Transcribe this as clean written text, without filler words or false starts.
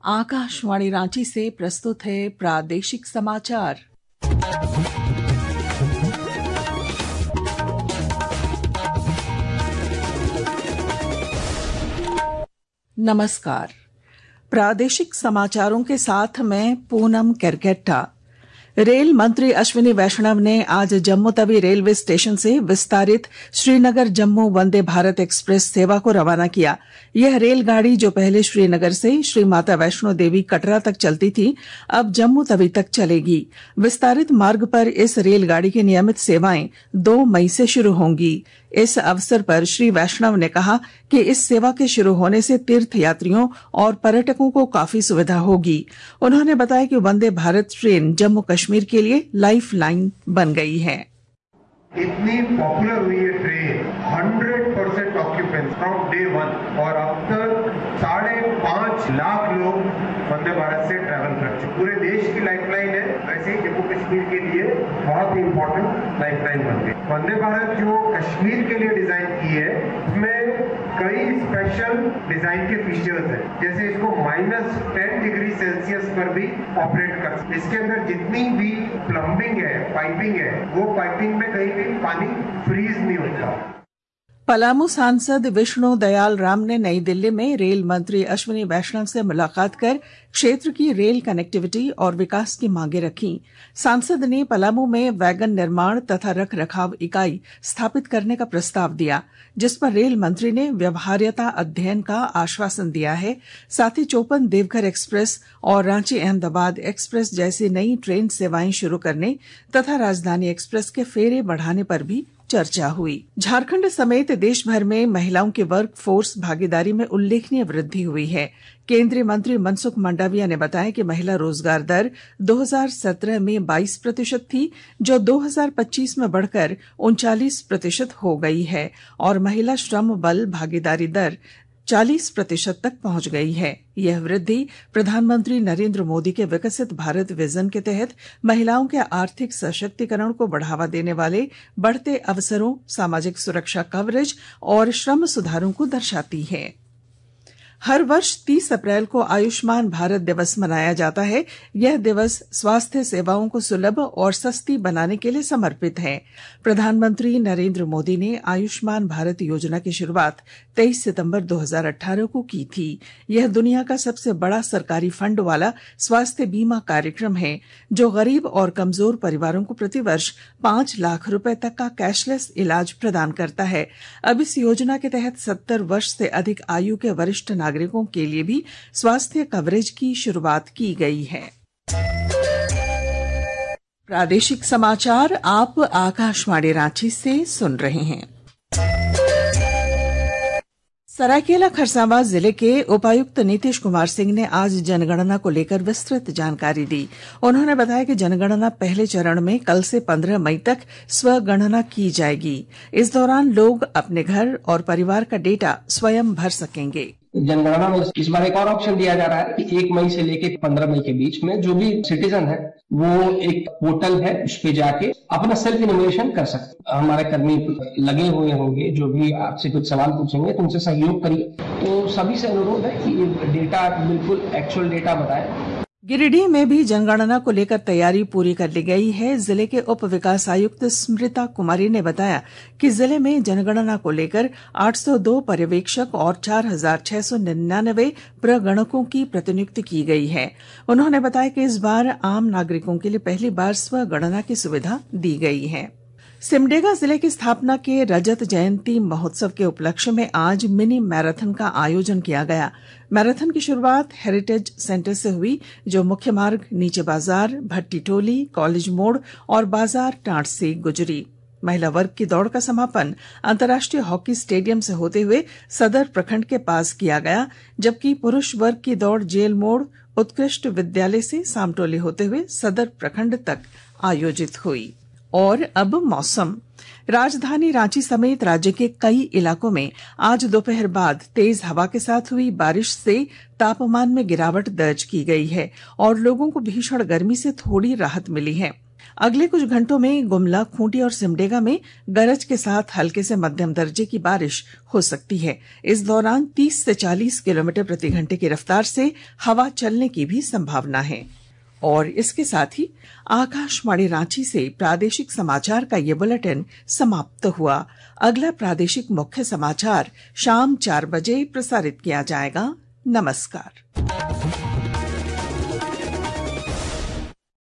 आकाशवाणी रांची से प्रस्तुत है प्रादेशिक समाचार। नमस्कार। प्रादेशिक समाचारों के साथ मैं पूनम केरकेट्टा। रेल मंत्री अश्विनी वैष्णव ने आज जम्मू तवी रेलवे स्टेशन से विस्तारित श्रीनगर जम्मू वंदे भारत एक्सप्रेस सेवा को रवाना किया। यह रेलगाड़ी जो पहले श्रीनगर से श्री माता वैष्णो देवी कटरा तक चलती थी, अब जम्मू तवी तक चलेगी। विस्तारित मार्ग पर इस रेलगाड़ी की नियमित सेवाएं 2 मई से शुरू होंगी। इस अवसर पर श्री वैष्णव ने कहा कि इस सेवा के शुरू होने से तीर्थ यात्रियों और पर्यटकों को काफी सुविधा होगी। उन्होंने बताया कि वंदे भारत ट्रेन जम्मू कश्मीर के लिए लाइफ लाइन बन गई है। इतनी पॉपुलर हुई है ट्रेन, 100% ऑक्यूपेंसी फ्रॉम डे 1 और अब तक 5.5 लाख लोग वंदे भारत से ट्रैवल कर चुके। पूरे देश की लाइफलाइन है, वैसे ही जम्मू कश्मीर के लिए बहुत ही इम्पोर्टेंट लाइफलाइन बन गई। वंदे भारत जो कश्मीर के लिए डिजाइन की है, उसमें कई स्पेशल डिजाइन के फीचर्स हैं, जैसे इसको -10 डिग्री सेल्सियस पर भी ऑपरेट कर सकते। इसके अंदर जितनी भी प्लम्बिंग है, पाइपिंग है, वो पाइपिंग में कहीं भी पानी फ्रीज नहीं होता। पलामू सांसद विष्णु दयाल राम ने नई दिल्ली में रेल मंत्री अश्विनी वैष्णव से मुलाकात कर क्षेत्र की रेल कनेक्टिविटी और विकास की मांगे रखी। सांसद ने पलामू में वैगन निर्माण तथा रख रखाव इकाई स्थापित करने का प्रस्ताव दिया, जिस पर रेल मंत्री ने व्यवहार्यता अध्ययन का आश्वासन दिया है। साथ ही चोपन देवघर एक्सप्रेस और रांची अहमदाबाद एक्सप्रेस जैसी नई ट्रेन सेवाएं शुरू करने तथा राजधानी एक्सप्रेस के फेरे बढ़ाने पर भी चर्चा हुई। झारखंड समेत देश भर में महिलाओं की वर्क फोर्स भागीदारी में उल्लेखनीय वृद्धि हुई है। केंद्रीय मंत्री मनसुख मंडाविया ने बताया कि महिला रोजगार दर 2017 में 22% थी, जो 2025 में बढ़कर 39% हो गई है और महिला श्रम बल भागीदारी दर 40% तक पहुंच गई है। यह वृद्धि प्रधानमंत्री नरेंद्र मोदी के विकसित भारत विजन के तहत महिलाओं के आर्थिक सशक्तिकरण को बढ़ावा देने वाले बढ़ते अवसरों, सामाजिक सुरक्षा कवरेज और श्रम सुधारों को दर्शाती है। हर वर्ष 30 अप्रैल को आयुष्मान भारत दिवस मनाया जाता है। यह दिवस स्वास्थ्य सेवाओं को सुलभ और सस्ती बनाने के लिए समर्पित है। प्रधानमंत्री नरेंद्र मोदी ने आयुष्मान भारत योजना की शुरुआत 23 सितंबर 2018 को की थी। यह दुनिया का सबसे बड़ा सरकारी फंड वाला स्वास्थ्य बीमा कार्यक्रम है, जो गरीब और कमजोर परिवारों को प्रतिवर्ष 5 लाख रुपए तक का कैशलेस इलाज प्रदान करता है। अब इस योजना के तहत 70 वर्ष से अधिक आयु के वरिष्ठ नागरिकों के लिए भी स्वास्थ्य कवरेज की शुरुआत की गई है। प्रादेशिक समाचार आप आकाशवाणी रांची से सुन रहे हैं। सरायकेला खरसावां जिले के उपायुक्त नीतीश कुमार सिंह ने आज जनगणना को लेकर विस्तृत जानकारी दी। उन्होंने बताया कि जनगणना पहले चरण में कल से 15 मई तक स्वगणना की जाएगी। इस दौरान लोग अपने घर और परिवार का डेटा स्वयं भर सकेंगे। जनगणना में इस बार एक और ऑप्शन दिया जा रहा है कि 1 मई से लेकर 15 मई के बीच में जो भी सिटीजन है वो एक पोर्टल है, उस पे जाके अपना सेल्फ इनोवेशन कर सकते। हमारे कर्मी लगे हुए होंगे, जो भी आपसे कुछ सवाल पूछेंगे तो उनसे सहयोग करिए। तो सभी से अनुरोध है कि डेटा बिल्कुल एक्चुअल डेटा बताएं। गिरिडीह में भी जनगणना को लेकर तैयारी पूरी कर ली गई है। जिले के उप विकास आयुक्त स्मृता कुमारी ने बताया कि जिले में जनगणना को लेकर 802 पर्यवेक्षक और 4699 प्रगणकों की प्रतिनियुक्ति की गई है। उन्होंने बताया कि इस बार आम नागरिकों के लिए पहली बार स्वगणना की सुविधा दी गई है। सिमडेगा जिले की स्थापना के रजत जयंती महोत्सव के उपलक्ष्य में आज मिनी मैराथन का आयोजन किया गया। मैराथन की शुरुआत हेरिटेज सेंटर से हुई, जो मुख्य मार्ग नीचे बाजार, भट्टी टोली, कॉलेज मोड़ और बाजार टांट से गुजरी। महिला वर्ग की दौड़ का समापन अंतर्राष्ट्रीय हॉकी स्टेडियम से होते हुए सदर प्रखंड के पास किया गया, जबकि पुरुष वर्ग की दौड़ जेल मोड़ उत्कृष्ट विद्यालय से सामटोली होते हुए सदर प्रखंड तक आयोजित हुई। और अब मौसम। राजधानी रांची समेत राज्य के कई इलाकों में आज दोपहर बाद तेज हवा के साथ हुई बारिश से तापमान में गिरावट दर्ज की गई है और लोगों को भीषण गर्मी से थोड़ी राहत मिली है। अगले कुछ घंटों में गुमला, खूंटी और सिमडेगा में गरज के साथ हल्के से मध्यम दर्जे की बारिश हो सकती है। इस दौरान 30 से 40 किलोमीटर प्रति घंटे की रफ्तार से हवा चलने की भी संभावना है। और इसके साथ ही आकाशवाणी रांची से प्रादेशिक समाचार का ये बुलेटिन समाप्त हुआ। अगला प्रादेशिक मुख्य समाचार शाम 4 बजे प्रसारित किया जाएगा। नमस्कार।